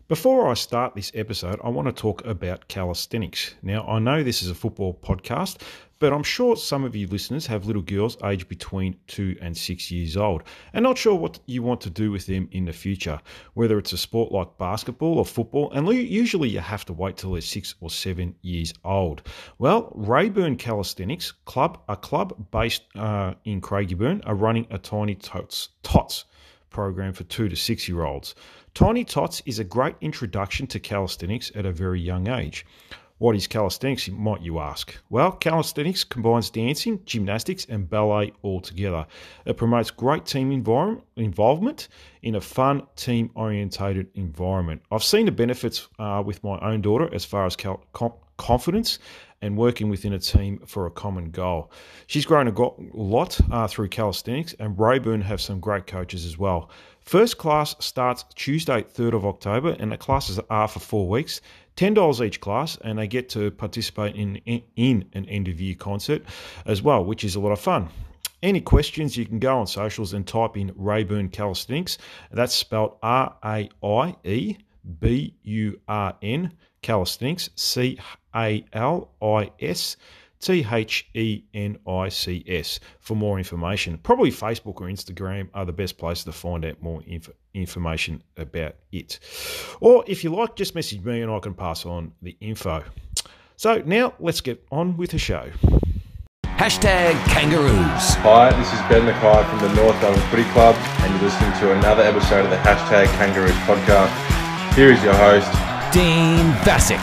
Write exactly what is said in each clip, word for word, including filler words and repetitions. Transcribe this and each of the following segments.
Before I start this episode, I want to talk about calisthenics. Now, I know this is a football podcast, but I'm sure some of you listeners have little girls aged between two and six years old and not sure what you want to do with them in the future, whether it's a sport like basketball or football, and usually you have to wait till they're six or seven years old. Well, Rayburn Calisthenics Club, a club based uh, in Craigieburn, are running a Tiny Tots, Tots program for two to six year olds. Tiny Tots is a great introduction to calisthenics at a very young age. What is calisthenics, might you ask? Well, calisthenics combines dancing, gymnastics and ballet all together. It promotes great team environment, involvement in a fun, team-orientated environment. I've seen the benefits uh, with my own daughter as far as cal- com- confidence and working within a team for a common goal. She's grown a go- lot uh, through calisthenics, and Rayburn have some great coaches as well. First class starts Tuesday, third of October, and the classes are for four weeks. ten dollars each class, and they get to participate in, in, in an end-of-year concert as well, which is a lot of fun. Any questions, you can go on socials and type in Rayburn Calisthenics. That's spelled R A I E B U R N, Calisthenics, C A L I S T H E N I C S for more information. Probably Facebook or Instagram are the best places to find out more inf- information about it. Or if you like, just message me and I can pass on the info. So now let's get on with the show. Hashtag Kangaroos. Hi, this is Ben Mackay from the North Melbourne Footy Club, and you're listening to another episode of the Hashtag Kangaroos podcast. Here is your host, Dean Vassick.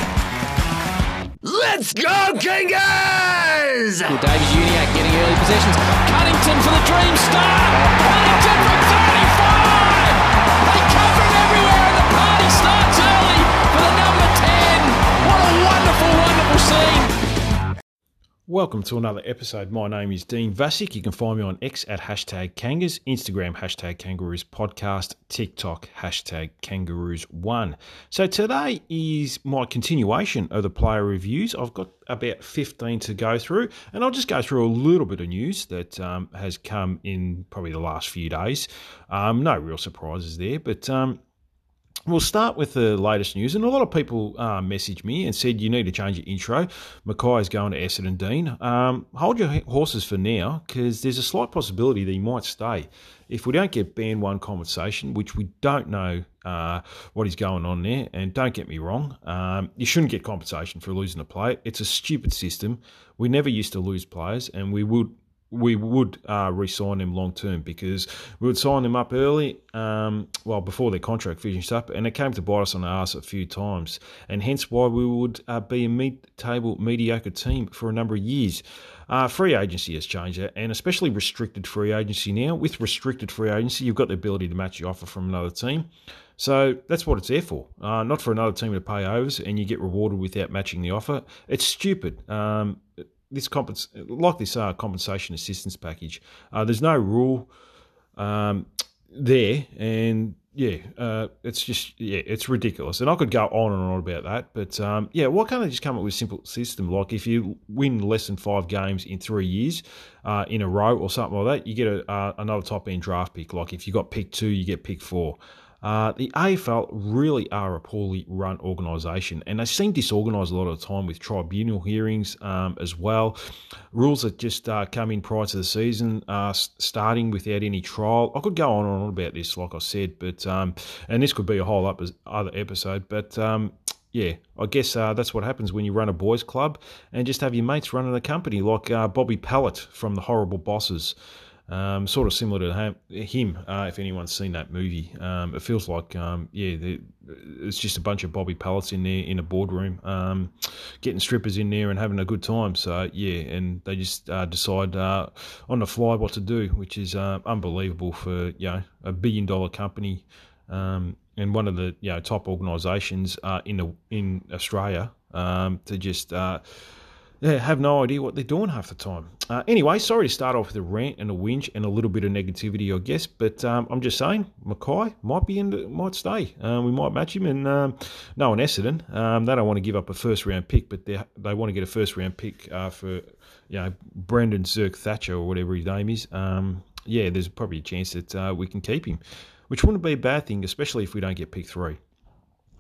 Let's go, Kangas! Well, Davies Uniac getting early possessions. Cunnington for the dream start. Cunnington from thirty-five. They come from everywhere, and the party starts early for the number ten. What a wonderful, wonderful scene. Welcome to another episode. My name is Dean Vassick. You can find me on X at hashtag Kangas, Instagram hashtag Kangaroos Podcast, TikTok hashtag Kangaroos one. So today is my continuation of the player reviews. I've got about fifteen to go through, and I'll just go through a little bit of news that um, has come in probably the last few days. Um, no real surprises there, but um, we'll start with the latest news, and a lot of people uh, messaged me and said you need to change your intro. Mackay is going to Essendon, Dean. Um, hold your horses for now, because there's a slight possibility that he might stay. If we don't get band one compensation, which we don't know uh, what is going on there, and don't get me wrong, um, you shouldn't get compensation for losing a player. It's a stupid system. We never used to lose players, and we would we would uh, re-sign them long-term, because we would sign them up early, um, well, before their contract finished up, and it came to bite us on the arse a few times, and hence why we would uh, be a mid-table, mediocre team for a number of years. Uh, free agency has changed that, and especially restricted free agency now. With restricted free agency, you've got the ability to match your offer from another team. So that's what it's there for, uh, not for another team to pay overs and you get rewarded without matching the offer. It's stupid. Um, This compens- like this uh, compensation assistance package, uh, there's no rule um, there, and yeah, uh, it's just yeah, it's ridiculous. And I could go on and on about that, but um, yeah, why can't they just come up with a simple system? Like if you win less than five games in three years uh, in a row or something like that, you get a, uh, another top end draft pick. Like if you got pick two, you get pick four. Uh, the A F L really are a poorly run organisation, and they seem disorganised a lot of the time with tribunal hearings um, as well. Rules that just uh, come in prior to the season, uh, starting without any trial. I could go on and on about this, like I said, but um, and this could be a whole other episode, but um, yeah, I guess uh, that's what happens when you run a boys' club and just have your mates running a company, like uh, Bobby Pallett from The Horrible Bosses. Um, sort of similar to him, uh, if anyone's seen that movie. Um, it feels like, um, yeah, it's just a bunch of Bobby Pallets in there in a boardroom, um, getting strippers in there and having a good time. So, yeah, and they just uh, decide uh, on the fly what to do, which is uh, unbelievable for, you know, a billion-dollar company um, and one of the, you know, top organisations uh, in the, in Australia um, to just... Uh, Yeah, have no idea what they're doing half the time. Uh, anyway, sorry to start off with a rant and a whinge and a little bit of negativity, I guess. But um, I'm just saying, Mackay might be in, the, might stay. Um, we might match him. And um, no, in Essendon, um, they don't want to give up a first round pick, but they they want to get a first round pick uh, for you know Brendan Zirk Thatcher or whatever his name is. Um, yeah, there's probably a chance that uh, we can keep him, which wouldn't be a bad thing, especially if we don't get pick three.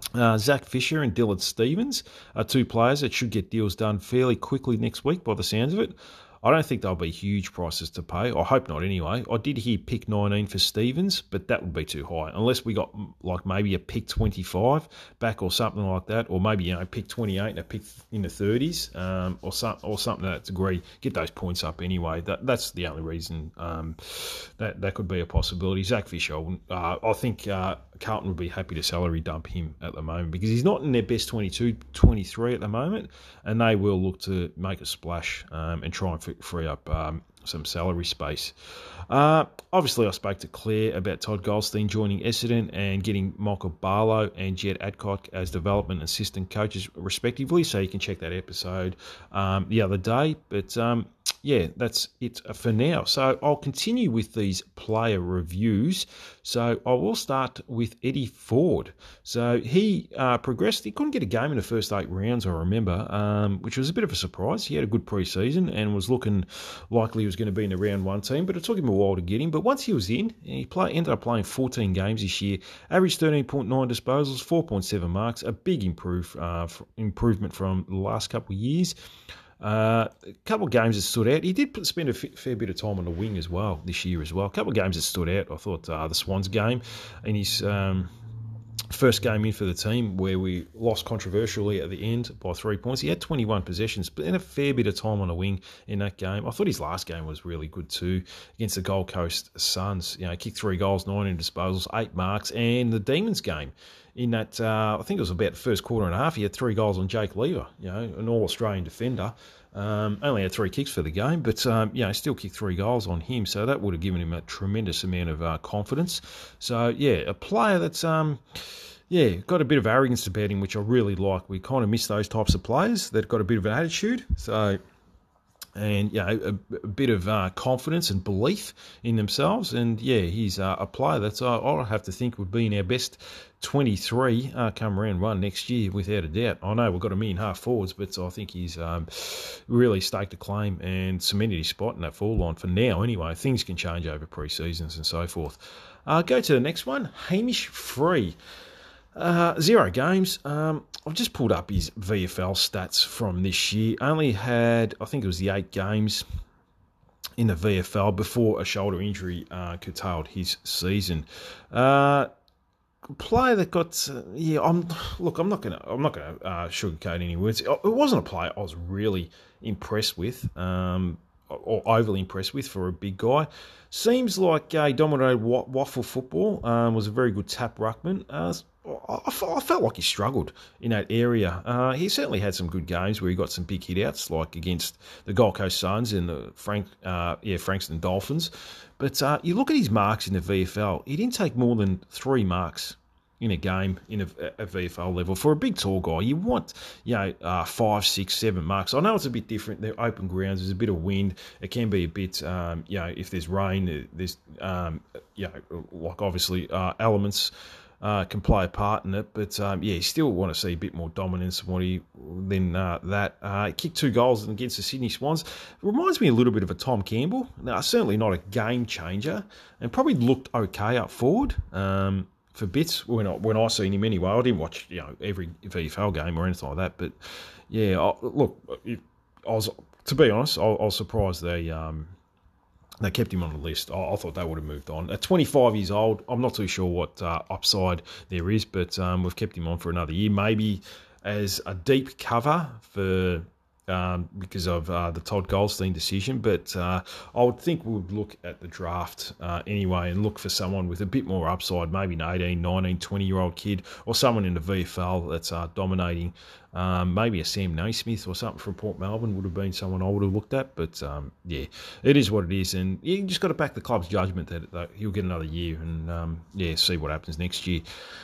Uh, Zach Fisher and Dillard Stevens are two players that should get deals done fairly quickly next week by the sounds of it. I don't think they'll be huge prices to pay. I hope not anyway. I did hear pick nineteen for Stevens, but that would be too high. Unless we got like maybe a pick twenty-five back or something like that, or maybe, you know, pick twenty-eight and a pick in the thirties, um, or, some, or something to that degree. Get those points up anyway. That That's the only reason um, that, that could be a possibility. Zach Fisher, uh, I think uh, Carlton would be happy to salary dump him at the moment because he's not in their best twenty-two, twenty-three at the moment, and they will look to make a splash um, and try and free up um, some salary space. Uh, obviously, I spoke to Claire about Todd Goldstein joining Essendon and getting Michael Barlow and Jed Adcock as development assistant coaches, respectively. So you can check that episode um, the other day. But um, yeah, that's it for now. So I'll continue with these player reviews. So I will start with Eddie Ford. So he uh, progressed. He couldn't get a game in the first eight rounds, I remember, um, which was a bit of a surprise. He had a good pre-season and was looking likely he was going to be in the round one team, but it took him a while to get him. But once he was in, he play, ended up playing fourteen games this year, averaged thirteen point nine disposals, four point seven marks, a big improve, uh, improvement from the last couple of years. Uh, a couple of games that stood out. He did spend a f- fair bit of time on the wing as well this year as well. A couple of games that stood out. I thought uh, the Swans game and his um, first game in for the team where we lost controversially at the end by three points. He had twenty-one possessions, but then a fair bit of time on the wing in that game. I thought his last game was really good too against the Gold Coast Suns. You know, kicked three goals, nineteen disposals, eight marks, and the Demons game. In that, uh, I think it was about the first quarter and a half, he had three goals on Jake Lever, you know, an All-Australian defender. Um, only had three kicks for the game, but, um, you know, still kicked three goals on him. So that would have given him a tremendous amount of uh, confidence. So, yeah, a player that's, um, yeah, got a bit of arrogance about him, which I really like. We kind of miss those types of players that got a bit of an attitude. So... And, you know, a, a bit of uh, confidence and belief in themselves. And, yeah, he's uh, a player that's, uh, I'll have to think, would be in our best twenty-three uh, come round one next year, without a doubt. I know we've got a million half forwards, but I think he's um, really staked a claim and cemented his spot in that forward line for now. Anyway, things can change over pre-seasons and so forth. Uh, go to the next one, Hamish Free. Uh, zero games. Um, I've just pulled up his V F L stats from this year. Only had, I think it was the eight games in the V F L before a shoulder injury uh, curtailed his season. Uh, player that got, uh, yeah. I'm look. I'm not gonna. I'm not gonna uh, sugarcoat any words. It wasn't a player I was really impressed with. Um, or overly impressed with for a big guy. Seems like uh, he dominated waffle football, um, was a very good tap ruckman. Uh, I, I felt like he struggled in that area. Uh, he certainly had some good games where he got some big hit-outs, like against the Gold Coast Suns and the Frank, uh, yeah, Frankston Dolphins. But uh, you look at his marks in the V F L, he didn't take more than three marks in a game in a, a V F L level. For a big, tall guy, you want, you know, uh, five, six, seven marks. I know it's a bit different. They're open grounds. There's a bit of wind. It can be a bit, um, you know, if there's rain, there's, um, you know, like obviously uh, elements uh, can play a part in it. But, um, yeah, you still want to see a bit more dominance than, what he, than uh, that. Uh, he kicked two goals against the Sydney Swans. It reminds me a little bit of a Tom Campbell. Now, certainly not a game changer, and probably looked okay up forward. Um For bits when I when I seen him anyway. I didn't watch, you know, every V F L game or anything like that, but yeah, I, look, I was, to be honest, I, I was surprised they um they kept him on the list. I, I thought they would have moved on. At twenty-five years old, I'm not too sure what uh, upside there is, but um, we've kept him on for another year, maybe as a deep cover for. Um, because of uh, the Todd Goldstein decision, but uh, I would think we would look at the draft uh, anyway and look for someone with a bit more upside, maybe an eighteen, nineteen, twenty-year-old kid or someone in the V F L that's uh, dominating. Um, maybe a Sam Naismith or something from Port Melbourne would have been someone I would have looked at, but um, yeah, it is what it is, and you just got to back the club's judgment that, that he'll get another year and um, yeah, see what happens next year.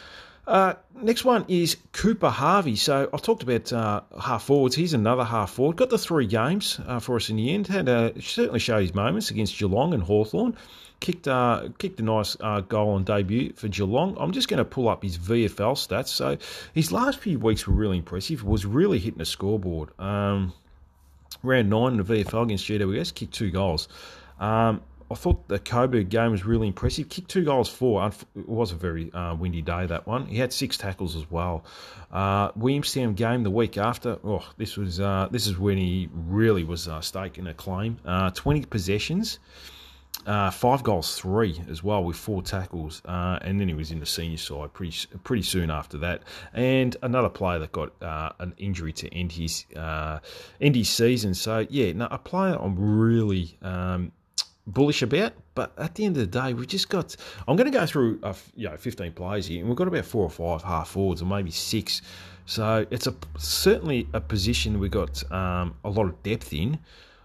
Uh, next one is Cooper Harvey. So I talked about uh, half forwards. He's another half forward. Got the three games uh, for us in the end. Had uh, certainly showed his moments against Geelong and Hawthorn. Kicked uh, kicked a nice uh, goal on debut for Geelong. I'm just going to pull up his V F L stats. So his last few weeks were really impressive. Was really hitting the scoreboard. Um, round nine in the V F L against G W S. Kicked two goals. Um, I thought the Coburg game was really impressive. Kicked two goals for. It was a very uh, windy day, that one. He had six tackles as well. Uh, Williamstown game the week after. Oh, this was uh, this is when he really was uh, staking a claim. Uh, twenty possessions. Uh, five goals, three as well with four tackles, uh, and then he was in the senior side pretty pretty soon after that. And another player that got uh, an injury to end his uh, end his season. So yeah, no, a player I'm really um, bullish about. But at the end of the day, we just got. I'm going to go through uh, you know fifteen players here, and we've got about four or five half forwards, or maybe six. So it's a certainly a position we got um, a lot of depth in.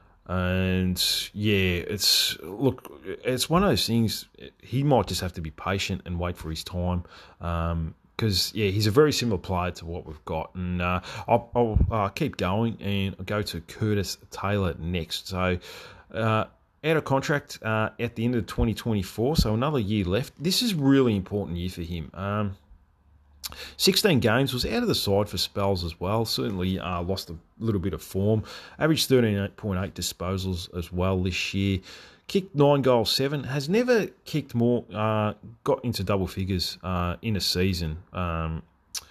And yeah, it's look, it's one of those things. He might just have to be patient and wait for his time, because um, yeah, he's a very similar player to what we've got. And uh, I'll, I'll uh, keep going and I'll go to Curtis Taylor next. So uh, out of contract uh, at the end of twenty twenty-four, so another year left. This is a really important year for him. Um, sixteen games, was out of the side for spells as well. Certainly uh, lost a little bit of form. Averaged thirteen point eight disposals as well this year. Kicked nine goals, seven. Has never kicked more, uh, got into double figures uh, in a season. Um,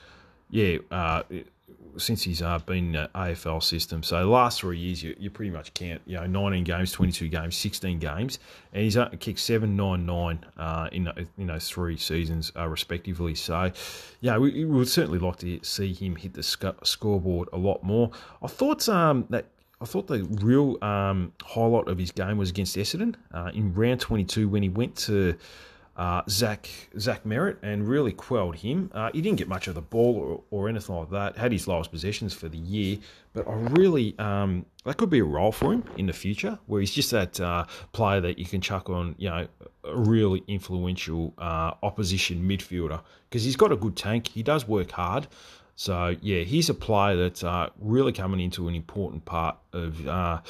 yeah, uh, since he's uh, been in the A F L system. So the last three years, you, you pretty much count, you know, nineteen games, twenty-two games, sixteen games. And he's uh, kicked seven, nine, nine uh, in, in those three seasons, uh, respectively. So, yeah, we, we would certainly like to see him hit the sc- scoreboard a lot more. I thought um, that I thought the real um, highlight of his game was against Essendon uh, in round twenty-two when he went to Uh, Zach Zach Merritt and really quelled him. Uh, he didn't get much of the ball or, or anything like that. Had his lowest possessions for the year, but I really um, that could be a role for him in the future, where he's just that uh, player that you can chuck on, you know, a really influential uh, opposition midfielder, because he's got a good tank. He does work hard. So yeah, he's a player that's uh, really coming into an important part of uh,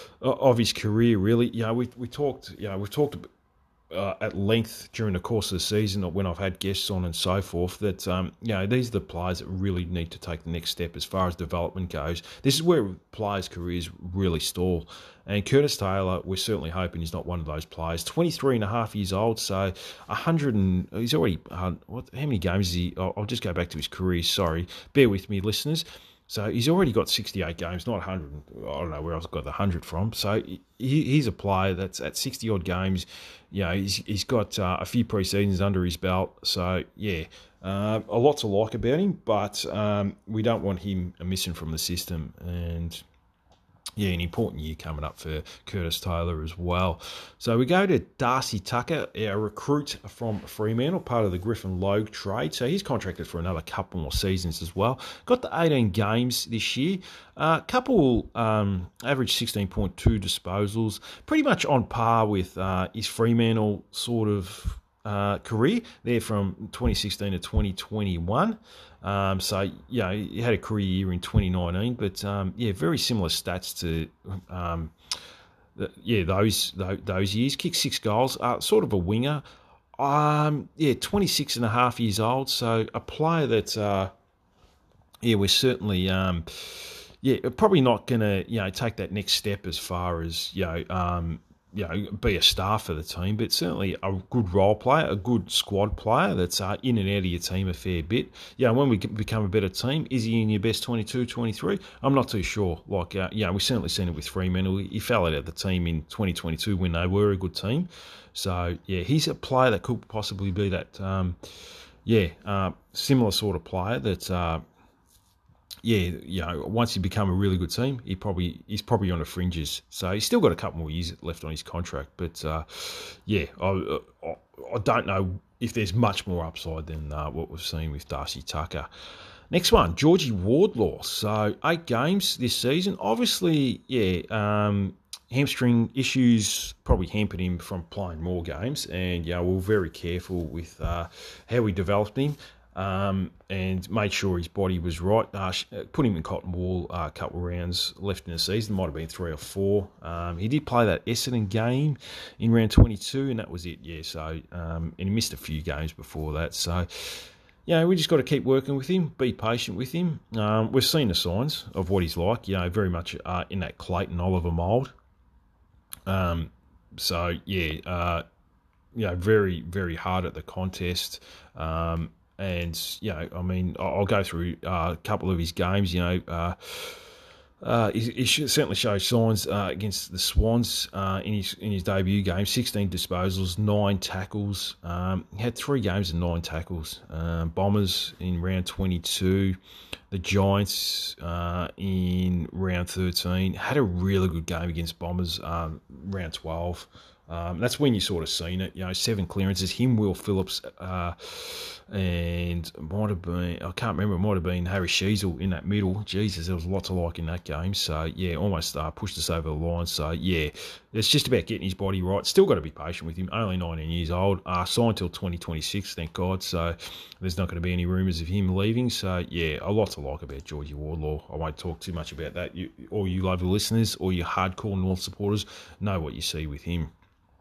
of his career. Really, you know, we we talked, you know, we've talked. Uh, at length during the course of the season, or when I've had guests on and so forth, that um, you know, these are the players that really need to take the next step as far as development goes. This is where players' careers really stall. And Curtis Taylor, we're certainly hoping he's not one of those players. twenty-three and a half years old, so one hundred and he's already uh, what? How many games is he? I'll, I'll just go back to his career. Sorry, bear with me, listeners. So he's already got sixty-eight games, not one hundred. I don't know where else I got the one hundred from. So he, he's a player that's at sixty-odd games. You know, he's, he's got uh, a few pre-seasons under his belt. So, yeah, uh, a lot to like about him, but um, we don't want him missing from the system. And, yeah, an important year coming up for Curtis Taylor as well. So we go to Darcy Tucker, our recruit from Fremantle, part of the Griffin Logue trade. So he's contracted for another couple more seasons as well. Got the eighteen games this year. A uh, couple um, average sixteen point two disposals. Pretty much on par with uh, his Fremantle sort of uh, career there from twenty sixteen to twenty twenty-one. Um, so, you know, he had a career year in twenty nineteen, but, um, yeah, very similar stats to, um, the, yeah, those, those those years. Kicked six goals, uh, sort of a winger. Um, yeah, twenty-six and a half years old, so a player that, uh, yeah, we're certainly, um, yeah, probably not going to, you know, take that next step as far as, you know, um, you know, be a star for the team, but certainly a good role player, a good squad player that's uh, in and out of your team a fair bit. Yeah, when we become a better team, is he in your best twenty-two, twenty-three? I'm not too sure. Like, uh, yeah, we've certainly seen it with Fremantle. He fell out of the team in twenty twenty-two when they were a good team. So, yeah, he's a player that could possibly be that, um, yeah, uh, similar sort of player that, uh, yeah, you know, once he become a really good team, he probably he's probably on the fringes. So he's still got a couple more years left on his contract. But uh, yeah, I, I I don't know if there's much more upside than uh, what we've seen with Darcy Tucker. Next one, Georgie Wardlaw. So eight games this season. Obviously, yeah, um, hamstring issues probably hampered him from playing more games. And yeah, we we're very careful with uh, how we developed him. Um, and made sure his body was right. Uh, put him in cotton wool uh, a couple of rounds left in the season. Might have been three or four. Um, he did play that Essendon game in round twenty-two, and that was it. Yeah. So um, and he missed a few games before that. So yeah, we just got to keep working with him. Be patient with him. Um, we've seen the signs of what he's like. You know, very much uh, in that Clayton Oliver mould. Um, so yeah, uh, you know, very very hard at the contest. Um, and you know, I mean, I'll go through uh, a couple of his games. You know. Uh, Uh, he, he certainly shows signs uh, against the Swans uh, in his in his debut game. sixteen disposals, nine tackles. Um, he had three games and nine tackles. Um, Bombers in round twenty-two, the Giants uh, in round thirteen. Had a really good game against Bombers um, round twelve. Um, that's when you sort of seen it, you know, seven clearances. Him, Will Phillips, uh, and might have been, I can't remember, it might have been Harry Sheasel in that middle. Jesus, there was a lot to like in that game. So, yeah, almost uh, pushed us over the line. So, yeah, it's just about getting his body right. Still got to be patient with him. Only nineteen years old. Uh, signed till twenty twenty-six, thank God. So, there's not going to be any rumours of him leaving. So, yeah, a lot to like about Georgie Wardlaw. I won't talk too much about that. You, all you local listeners, all you hardcore North supporters know what you see with him.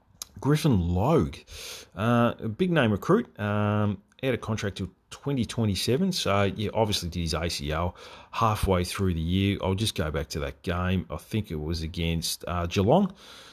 Griffin Logue, uh, a big name recruit, um, out of contract till twenty twenty-seven. So, yeah, obviously did his A C L halfway through the year. I'll just go back to that game. I think it was against uh, Geelong.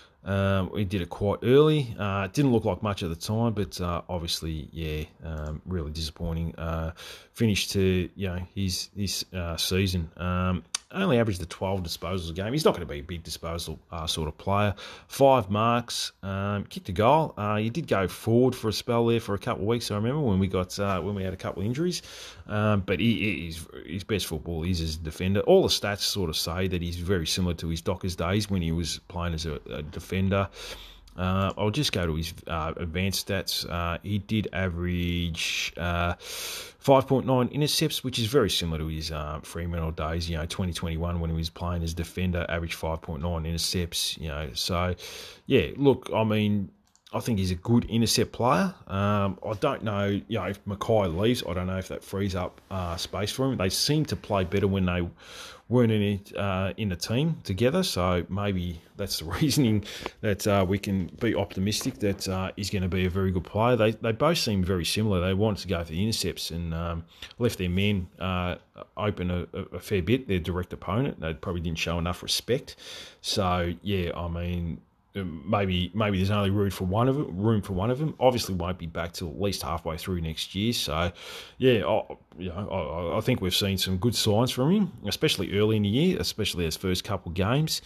Um, we did it quite early. Uh, it didn't look like much at the time, but uh, obviously, yeah, um, really disappointing. Uh, finished to, you know, his his uh, season. Um, only averaged the twelve disposals a game. He's not going to be a big disposal uh, sort of player. Five marks, um, kicked a goal. Uh, he did go forward for a spell there for a couple of weeks. I remember when we got uh, when we had a couple of injuries. Um, but he, he's, his best football is as a defender. All the stats sort of say that he's very similar to his Dockers days when he was playing as a, a defender. Uh, I'll just go to his uh, advanced stats. Uh, he did average uh, five point nine intercepts, which is very similar to his uh, Fremantle days. You know, twenty twenty-one when he was playing as defender, averaged five point nine intercepts. You know, so yeah. Look, I mean, I think he's a good intercept player. Um, I don't know, you know, if Mackay leaves, I don't know if that frees up uh, space for him. They seem to play better when they weren't in it, uh, in a team together, so maybe that's the reasoning that uh, we can be optimistic that uh, he's going to be a very good player. They they both seem very similar. They wanted to go for the intercepts and um, left their men uh, open a, a fair bit, their direct opponent. They probably didn't show enough respect. So, yeah, I mean, maybe maybe there's only room for one of them. Room for one of them. Obviously, won't be back till at least halfway through next year. So, yeah, I, you know, I, I think we've seen some good signs from him, especially early in the year, especially his first couple of games.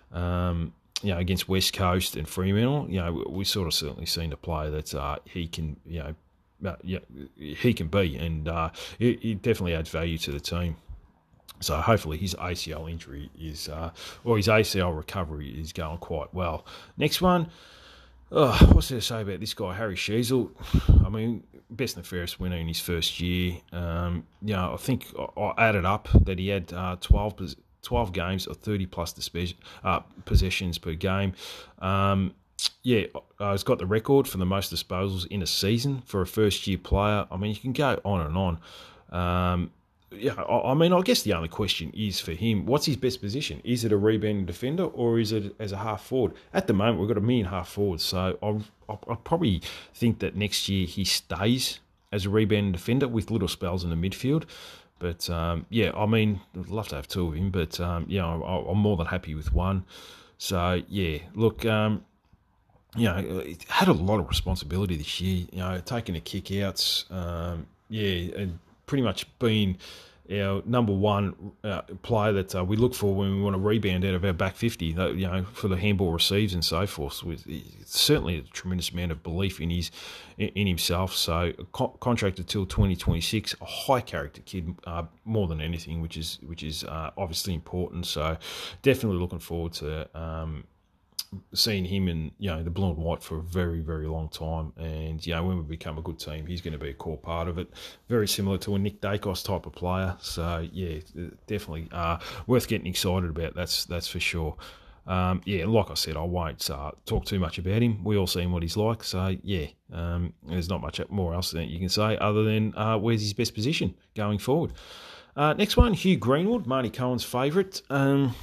Um, you know, against West Coast and Fremantle, you know, we sort of certainly seen a player that uh, he can, you know, uh, yeah, he can be, and uh, he, he definitely adds value to the team. So hopefully his A C L injury is, uh, or his A C L recovery is going quite well. Next one, oh, what's there to say about this guy, Harry Sheasel? I mean, best and fairest winner in his first year. Um, you know, I think I added up that he had uh, twelve, twelve games of thirty plus dispe- uh, possessions per game. Um, yeah, uh, he's got the record for the most disposals in a season for a first year player. I mean, you can go on and on. Um, Yeah, I mean, I guess the only question is for him, what's his best position? Is it a rebounding defender or is it as a half forward? At the moment, we've got a million half forwards, so I I probably think that next year he stays as a rebounding defender with little spells in the midfield. But, um, yeah, I mean, I'd love to have two of him, but, um, yeah, I, I'm more than happy with one. So, yeah, look, um, you know, it had a lot of responsibility this year, you know, taking the kick-outs, um, yeah, and pretty much been our number one uh, player that uh, we look for when we want to rebound out of our back fifty, you know, for the handball receives and so forth. So it's certainly a tremendous amount of belief in his in himself. So co- contracted till twenty twenty-six, a high character kid, uh, more than anything, which is which is uh, obviously important. So definitely looking forward to Um, seeing him in, you know, the blue and white for a very, very long time. And, you know, when we become a good team, he's going to be a core part of it. Very similar to a Nick Dacos type of player. So, yeah, definitely uh, worth getting excited about. That's that's for sure. Um, yeah, like I said, I won't uh, talk too much about him. We all seen what he's like. So, yeah, um, there's not much more else that you can say other than uh, where's his best position going forward. Uh, next one, Hugh Greenwood, Marty Cohen's favourite. Um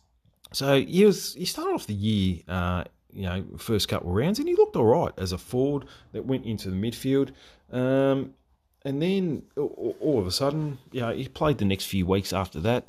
So he was he started off the year, uh, you know, first couple of rounds, and he looked all right as a forward that went into the midfield. Um, and then all, all of a sudden, you know, he played the next few weeks after that.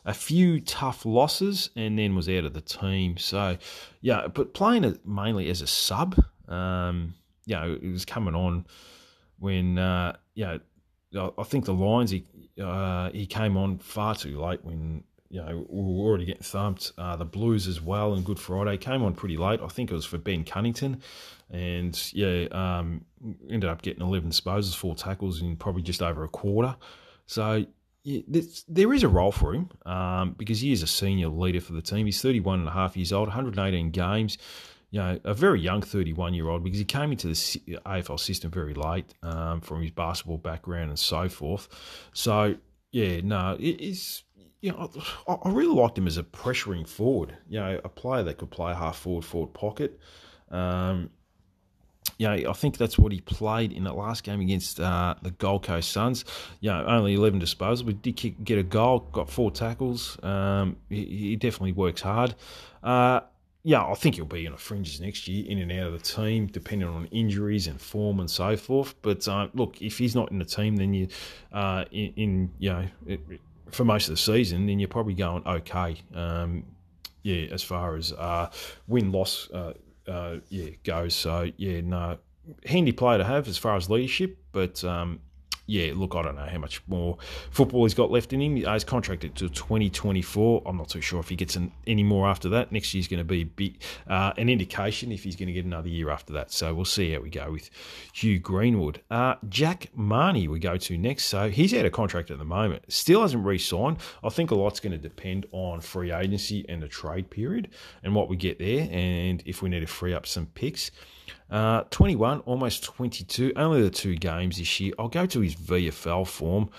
a few tough losses and then was out of the team. So, yeah, but playing it mainly as a sub, um, you know, it was coming on when, uh, you know, I think the Lions, he, uh, he came on far too late when, you know, we were already getting thumped. Uh, the Blues as well and Good Friday came on pretty late. I think it was for Ben Cunnington. And, yeah, um, ended up getting eleven disposals, four tackles in probably just over a quarter. So, yeah, there is a role for him um, because he is a senior leader for the team. He's thirty-one and a half years old, one hundred eighteen games. You know, a very young thirty-one-year-old because he came into the A F L system very late um, from his basketball background and so forth. So, yeah, no, it is... You know, I, I really liked him as a pressuring forward. You know, a player that could play half forward, forward pocket. Um, you know, I think that's what he played in that last game against uh, the Gold Coast Suns. You know, only eleven disposals, but did kick, get a goal, got four tackles. Um, he, he definitely works hard. Uh, yeah, I think he'll be in the fringes next year, in and out of the team, depending on injuries and form and so forth. But uh, look, if he's not in the team, then you, uh, in, in you know. It, for most of the season, then you're probably going okay. Um, yeah, as far as uh, win-loss uh, uh, yeah, goes. So, yeah, no, handy player to have as far as leadership. But, um, yeah, look, I don't know how much more football he's got left in him. He's contracted to twenty twenty-four. I'm not too sure if he gets an, any more after that. Next year's going to be big, uh, an indication if he's going to get another year after that. So we'll see how we go with Hugh Greenwood. Uh, Jack Marnie we go to next. So he's out of contract at the moment. Still hasn't re-signed. I think a lot's going to depend on free agency and the trade period and what we get there and if we need to free up some picks. Uh, twenty-one, almost twenty-two, only the two games this year. I'll go to his V F L form.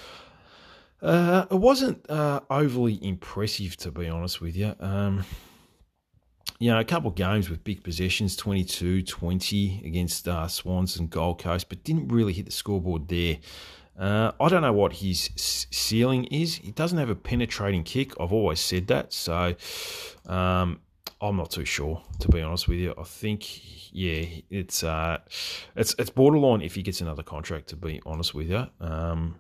Uh, it wasn't uh, overly impressive, to be honest with you. Um, you know, a couple of games with big possessions, twenty-two twenty against uh, Swans and Gold Coast, but didn't really hit the scoreboard there. Uh, I don't know what his ceiling is. He doesn't have a penetrating kick. I've always said that, so... Um, I'm not too sure, to be honest with you. I think, yeah, it's uh, it's it's borderline if he gets another contract, to be honest with you. Um,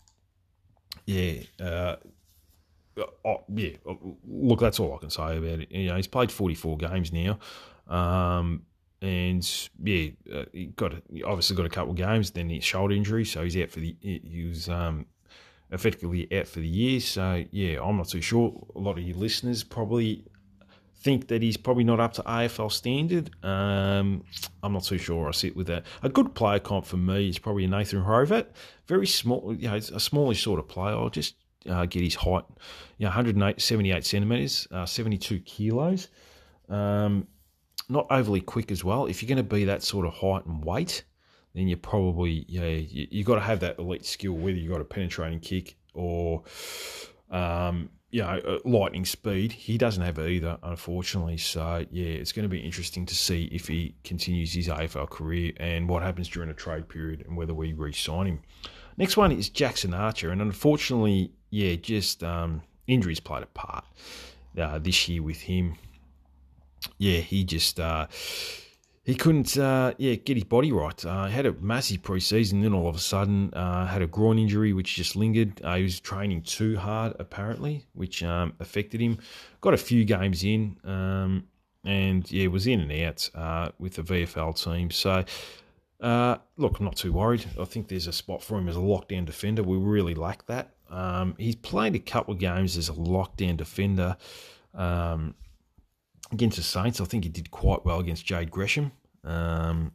yeah, uh, oh, yeah. Look, that's all I can say about it. You know, he's played forty-four games now, um, and yeah, uh, he got he obviously got a couple of games. Then his shoulder injury, so he's out for the. He was um, effectively out for the year. So yeah, I'm not too sure. A lot of you listeners probably think that he's probably not up to A F L standard. Um, I'm not too sure I sit with that. A good player comp for me is probably Nathan Horvat. Very small, you know, a smallish sort of player. I'll just uh, get his height, you know, one hundred seventy-eight centimetres, uh, seventy-two kilos. Um, not overly quick as well. If you're going to be that sort of height and weight, then you probably, yeah, you, you got to have that elite skill, whether you got a penetrating kick or, um, you know, lightning speed. He doesn't have either, unfortunately. So, yeah, it's going to be interesting to see if he continues his A F L career and what happens during a trade period and whether we re-sign him. Next one is Jackson Archer. And unfortunately, yeah, just um, injuries played a part uh, this year with him. Yeah, he just... Uh, He couldn't, uh, yeah, get his body right. Uh, had a massive pre-season, then all of a sudden uh, had a groin injury which just lingered. Uh, he was training too hard, apparently, which um, affected him. Got a few games in, um, and yeah, was in and out uh, with the V F L team. So, uh, look, I'm not too worried. I think there's a spot for him as a lockdown defender. We really lack that. Um, he's played a couple of games as a lockdown defender. Um, Against the Saints, I think he did quite well against Jade Gresham. Um,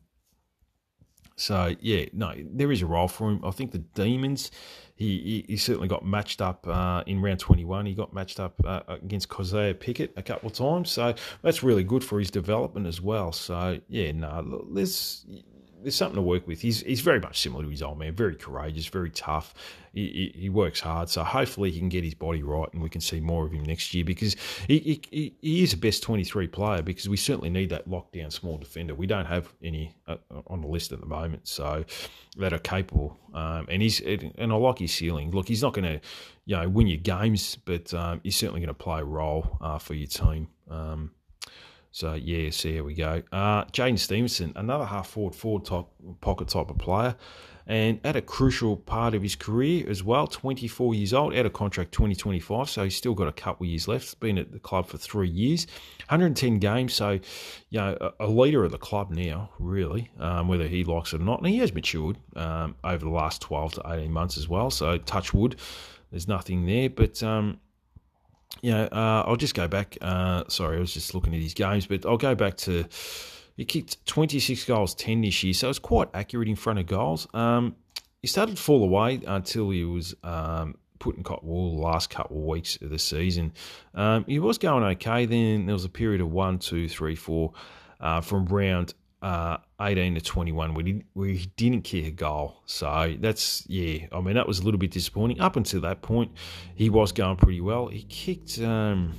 so, yeah, no, there is a role for him. I think the Demons, he he, he certainly got matched up uh, in round twenty-one. He got matched up uh, against Kosea Pickett a couple of times. So that's really good for his development as well. So, yeah, no, there's... There's something to work with. He's he's very much similar to his old man, very courageous, very tough. He, he, he works hard, so hopefully he can get his body right and we can see more of him next year because he he, he is a best twenty-three player because we certainly need that lockdown small defender. We don't have any uh, on the list at the moment, so that are capable. Um, and he's and I like his ceiling. Look, he's not going to you know win your games, but um, he's certainly going to play a role uh, for your team. Um, So, yeah, see how we go. Uh, Jaden Stevenson, another half-forward, forward type, pocket type of player. and at a crucial part of his career as well, twenty-four years old, out of contract twenty twenty-five, so he's still got a couple of years left. He's been at the club for three years, one hundred ten games, so you know a, a leader of the club now, really, um, whether he likes it or not. And he has matured um, over the last twelve to eighteen months as well, so touch wood, there's nothing there, but... Um, You know, uh, I'll just go back. Uh, sorry, I was just looking at his games, but I'll go back to he kicked twenty-six goals, ten this year, so it's quite accurate in front of goals. Um, he started to fall away until he was um, put in cotton wool the last couple of weeks of the season. Um, he was going okay. Then there was a period of one, two, three, four uh, from round uh, eighteen to twenty-one where he, where he didn't kick a goal. So that's, yeah, I mean, that was a little bit disappointing. Up until that point, he was going pretty well. He kicked, um,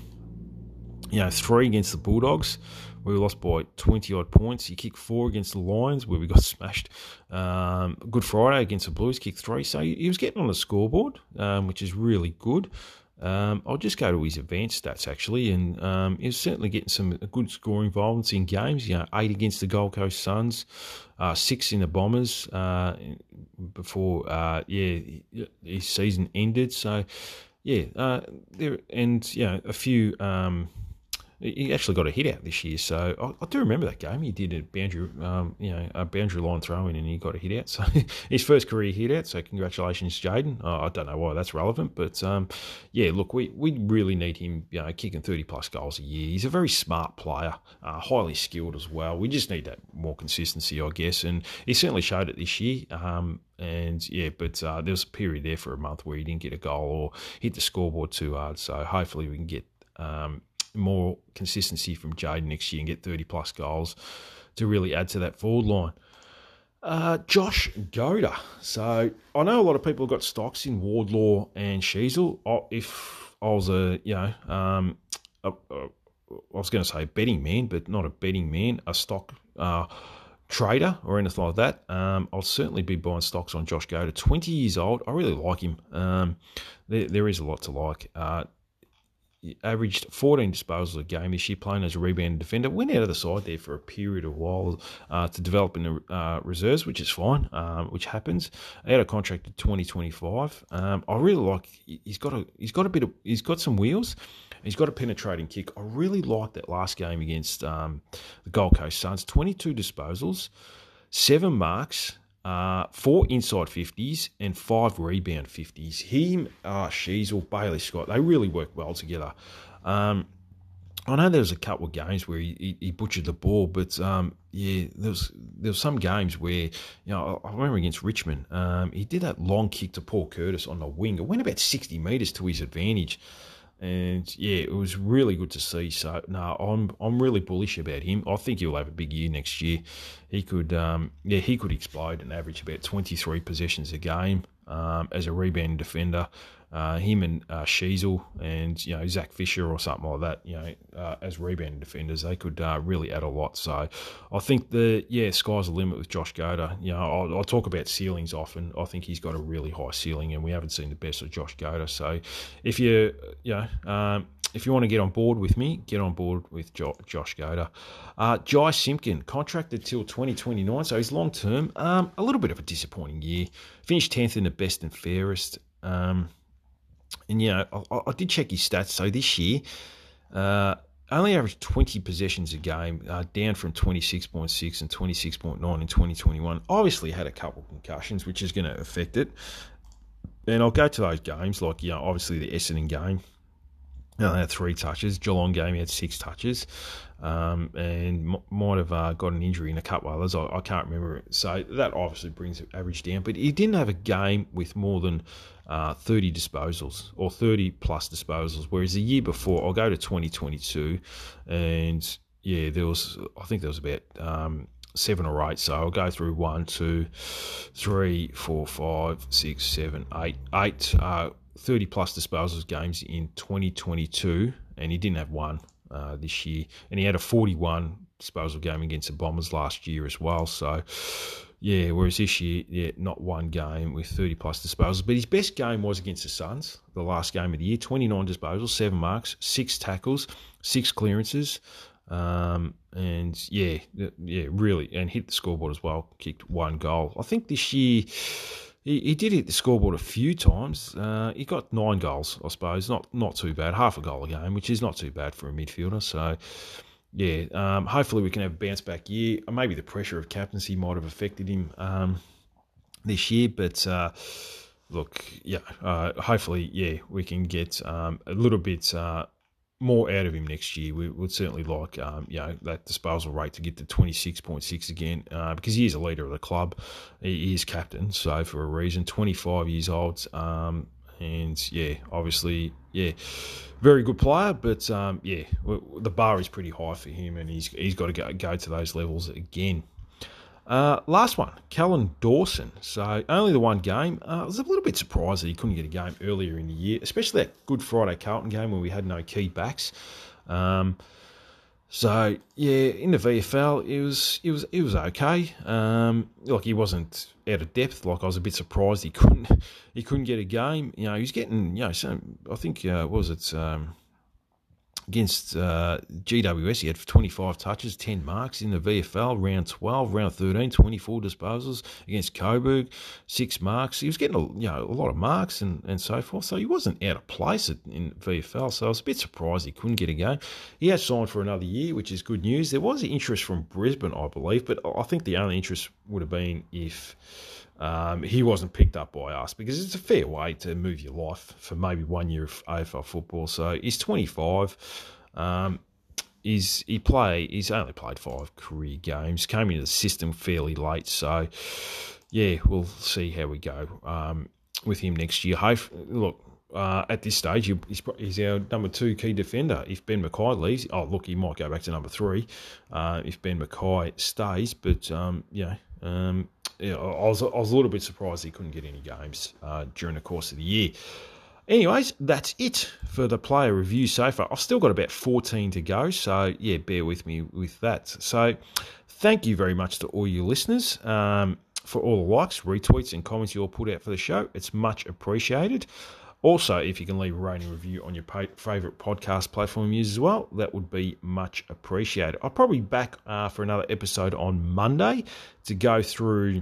you know, three against the Bulldogs, where we lost by twenty-odd points. He kicked four against the Lions, where we got smashed. Um, Good Friday against the Blues, kicked three. So he was getting on the scoreboard, um, which is really good. Um, I'll just go to his advanced stats, actually, and um, he was certainly getting some good scoring violence in games. You know, eight against the Gold Coast Suns, uh, six in the Bombers uh, before, uh, yeah, his season ended. So, yeah, uh, there and you know a few. Um, He actually got a hit out this year, so I, I do remember that game. He did a boundary, um, you know, a boundary line throw in, and he got a hit out. So his first career hit out. So congratulations, Jayden. Uh, I don't know why that's relevant, but um, yeah, look, we, we really need him, you know, kicking thirty plus goals a year. He's a very smart player, uh, highly skilled as well. We just need that more consistency, I guess, and he certainly showed it this year. Um, and yeah, but uh, there was a period there for a month where he didn't get a goal or hit the scoreboard too hard. So hopefully we can get. Um, more consistency from Jayden next year and get thirty plus goals to really add to that forward line. Uh, Josh Goda. So I know a lot of people have got stocks in Wardlaw and Sheasel. If I was a, you know, um, a, a, I was going to say a betting man, but not a betting man, a stock uh, trader or anything like that, um, I'll certainly be buying stocks on Josh Goda. twenty years old. I really like him. Um, there, there is a lot to like. Uh, He averaged fourteen disposals a game this year, playing as a rebound defender. Went out of the side there for a period of while uh, to develop in the uh, reserves, which is fine, um, which happens. Out of contract to twenty twenty-five. Um, I really like. He's got a. He's got a bit of. He's got some wheels. He's got a penetrating kick. I really like that last game against um, the Gold Coast Suns. twenty-two disposals, seven marks. Uh, four inside fifties and five rebound fifties. Him, uh, Sheasel, Bailey Scott, they really work well together. Um, I know there was a couple of games where he, he, he butchered the ball, but um, yeah, there was there was some games where, you know, I remember against Richmond, um, he did that long kick to Paul Curtis on the wing. It went about sixty metres to his advantage. And yeah, it was really good to see. So no, I'm I'm really bullish about him. I think he'll have a big year next year. He could, um, yeah, he could explode and average about twenty-three possessions a game um, as a rebound defender. Uh, him and uh, Sheasel and, you know, Zach Fisher or something like that, you know, uh, as rebound defenders, they could uh, really add a lot. So I think the, yeah, sky's the limit with Josh Goda. You know, I'll, I'll talk about ceilings often. I think he's got a really high ceiling, and we haven't seen the best of Josh Goda. So if you, you know, um, if you want to get on board with me, get on board with jo- Josh Goda. Uh, Jai Simpkin, contracted till twenty twenty-nine, so he's long-term. Um, a little bit of a disappointing year. Finished tenth in the best and fairest. Um, and, you know, I, I did check his stats. So this year, uh, only averaged twenty possessions a game, uh, down from twenty-six point six and twenty-six point nine in twenty twenty-one. Obviously had a couple of concussions, which is going to affect it. And I'll go to those games, like, you know, obviously the Essendon game. He only had three touches. Geelong game, he had six touches. Um, and m- might have uh, got an injury in a couple others. I, I can't remember. So that obviously brings the average down. But he didn't have a game with more than uh, thirty disposals or thirty plus disposals. Whereas the year before, I'll go to twenty twenty-two. And yeah, there was, I think there was about um, seven or eight. So I'll go through one, two, three, four, five, six, seven, eight, eight, uh, thirty plus disposals games in twenty twenty-two, and he didn't have one uh, this year. And he had a forty-one disposal game against the Bombers last year as well. So, yeah, whereas this year, yeah, not one game with thirty plus disposals. But his best game was against the Suns, the last game of the year. twenty-nine disposals, seven marks, six tackles, six clearances. Um, and yeah, yeah, really, and hit the scoreboard as well. Kicked one goal. I think this year he, he did hit the scoreboard a few times. Uh, he got nine goals, I suppose. Not not too bad. Half a goal a game, which is not too bad for a midfielder. So yeah, um, hopefully we can have a bounce back year. Maybe the pressure of captaincy might have affected him um, this year, but. Uh, Look, yeah, uh, hopefully, yeah, we can get um, a little bit uh, more out of him next year. We would certainly like, um, you know, that disposal rate to get to twenty-six point six again, uh, because he is a leader of the club. He is captain, so for a reason, twenty-five years old, um, and yeah, obviously, yeah, very good player, but um, yeah, the bar is pretty high for him, and he's he's got to go, go to those levels again. Uh, last one, Callan Dawson. So only the one game. Uh, I was a little bit surprised that he couldn't get a game earlier in the year, especially that Good Friday Carlton game where we had no key backs. Um, so yeah, in the V F L, it was it was it was okay. Um, like he wasn't out of depth. Like I was a bit surprised he couldn't he couldn't get a game. You know, he was getting you know some. I think uh, what was it. Um, Against uh, G W S, he had twenty-five touches, ten marks in the V F L, round twelve, round thirteen, twenty-four disposals. Against Coburg, six marks. He was getting a, you know, a lot of marks and, and so forth, so he wasn't out of place in V F L, so I was a bit surprised he couldn't get a game. He has signed for another year, which is good news. There was interest from Brisbane, I believe, but I think the only interest would have been if... Um, he wasn't picked up by us, because it's a fair way to move your life for maybe one year of A F L football. So he's twenty-five. Um, he's he play he's only played five career games. Came into the system fairly late, so yeah, we'll see how we go um, with him next year. Hope, look. Uh, at this stage, he's, he's our number two key defender. If Ben Mackay leaves, oh look, he might go back to number three uh, if Ben Mackay stays. But um, you know, um, yeah, I was I was a little bit surprised he couldn't get any games uh, during the course of the year. Anyways, that's it for the player review so far. I've still got about fourteen to go, so yeah, bear with me with that. So, thank you very much to all you listeners um, for all the likes, retweets, and comments you all put out for the show. It's much appreciated. Also, if you can leave a rating review on your favourite podcast platform you use as well, that would be much appreciated. I'll probably be back uh, for another episode on Monday to go through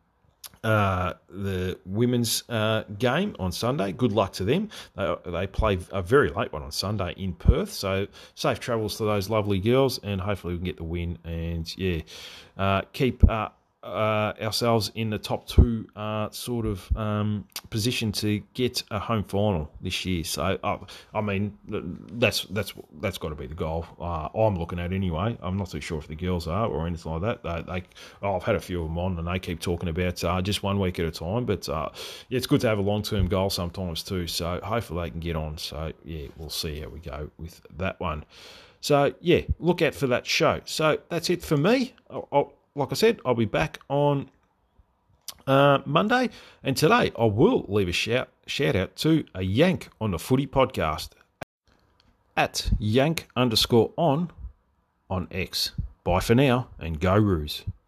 uh, the women's uh, game on Sunday. Good luck to them. They, they play a very late one on Sunday in Perth, so safe travels to those lovely girls, and hopefully we can get the win and, yeah, uh, keep... Uh, Uh, ourselves in the top two uh, sort of um, position to get a home final this year. So, uh, I mean, that's that's that's got to be the goal. Uh, I'm looking at anyway. I'm not too sure if the girls are or anything like that. They, they oh, I've had a few of them on, and they keep talking about uh, just one week at a time. But uh, yeah, it's good to have a long-term goal sometimes too. So hopefully they can get on. So yeah, we'll see how we go with that one. So yeah, look out for that show. So that's it for me. I'll, I'll, Like I said, I'll be back on uh, Monday. And today I will leave a shout, shout out to a Yank on the Footy podcast at Yank underscore on on X. Bye for now and go Roos.